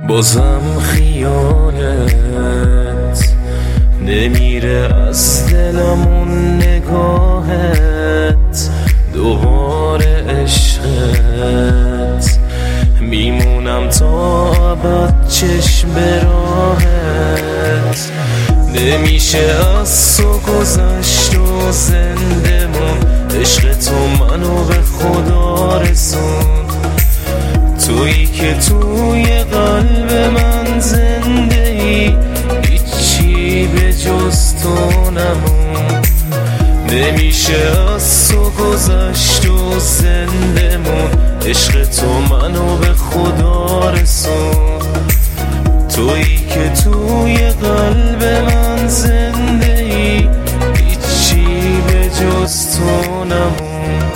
بازم خیالت نمیره از دلمون نگاهت، دوباره عشقت میمونم تا ابد چشم به راهت. نمیشه از تو گذشت و زنده مون، عشق تو منو به خدا رسون. تویی که توی قلب من زنده ای، هیچی به جز تو نمون. نمیشه از تو گذشت و زنده مون، عشق تو منو به خدا رسون. تویی که توی قلب من زنده ای، هیچی به جز تو نمون.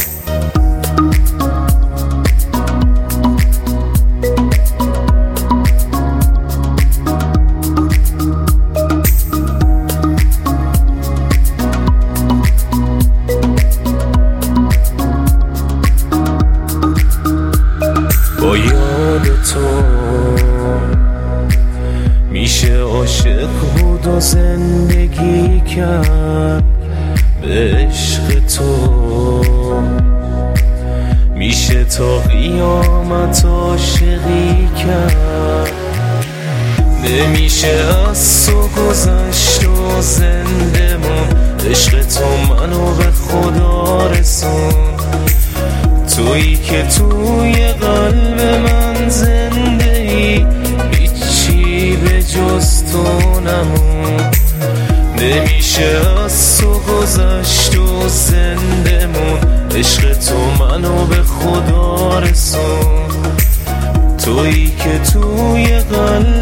با یاد تو میشه عاشق بود و زندگی کرد، به عشق تو میشه تا قیامت عاشقی کرد. نمیشه از تو گذشت و زنده مون، عشق تو منو به خدا رسون. تویی که توی قلب من زنده ای، هیچی به جز تو نمون. نمیشه از تو گذشت و زنده مون، عشق تو منو به خدا رسون. تویی که توی قلب